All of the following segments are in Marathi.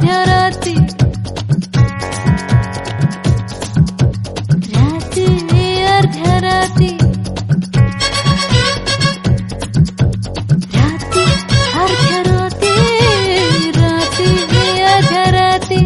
अर्ध्या राती राती अर्ध्या राती राती अर्ध्या राती राती अर्ध्या राती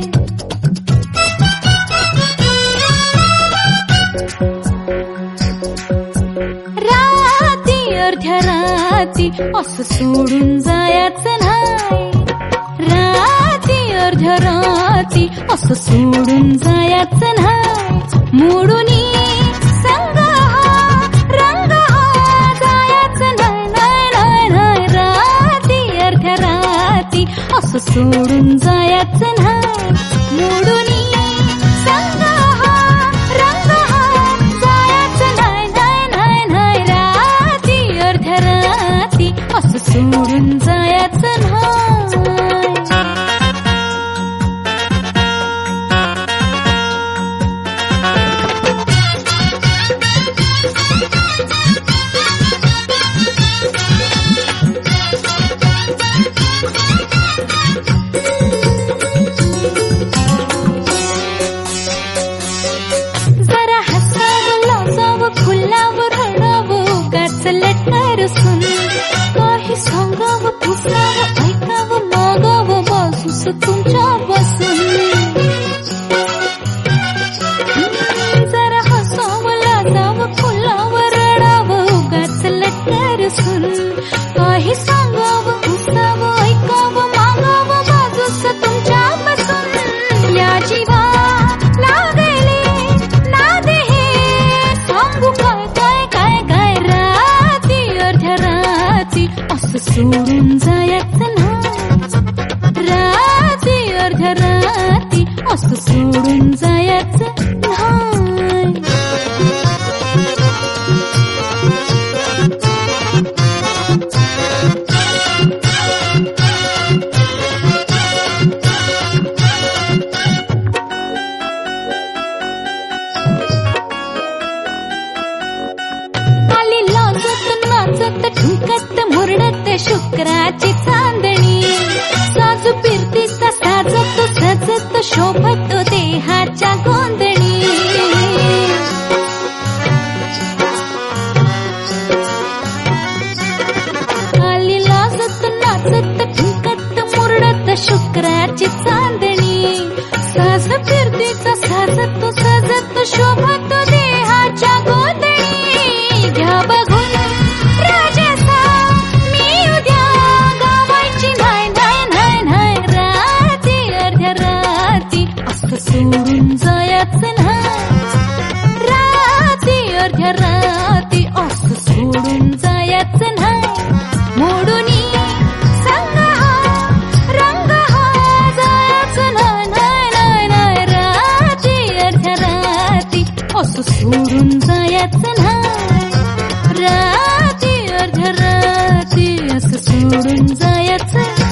राती अर्ध्या राती असं सोडून जायचं नाही राती अर्ध्या राती असं सोडून जायचं नाही मोडून संग रंग जायचं नाही नाही राती अर्ध्या राती असं सोडून जायचं नाही मोडून संग रंग जायचं नाही नाही राती अर्ध्या राती असं सोडून जायचं नाही जरा हसावं लाजावं फुलावं रडावं गाचल्यात नरसून काही सांगावं पुसावं ऐकावं मागावं बाजूस तुमच्या बसून जरा हसावं लाजावं फुलावं रडावं गाचल्यात नरसून काही सांगावं पुसावं ऐकावं मागावं बाजूस तुमच्या बसून या जीवा असं सोडून जायचं नाही राती अर्ध्या राती असं सोडून जायचं नाही आली लाजत नाचत ठुकत मुरडत शुक्राची चांदणी साजू फिरतीचा साजत सजत शोभत देहाच्या गोंधणी आली लाजत नाचत ठुकत मुरडत शुक्राची चांदणी साज फिरतीचा साजत सजत शोभत देहाच्या गोंधणी घ्या बघून सोडून जायचं नाही राती अर्ध्या राती असं सोडून जायचं नाही मोडून संग रंग जायचं नाही राती अर्ध्या राती असं सोडून जायचं नाही राती अर्ध्या राती असं सोडून जायचं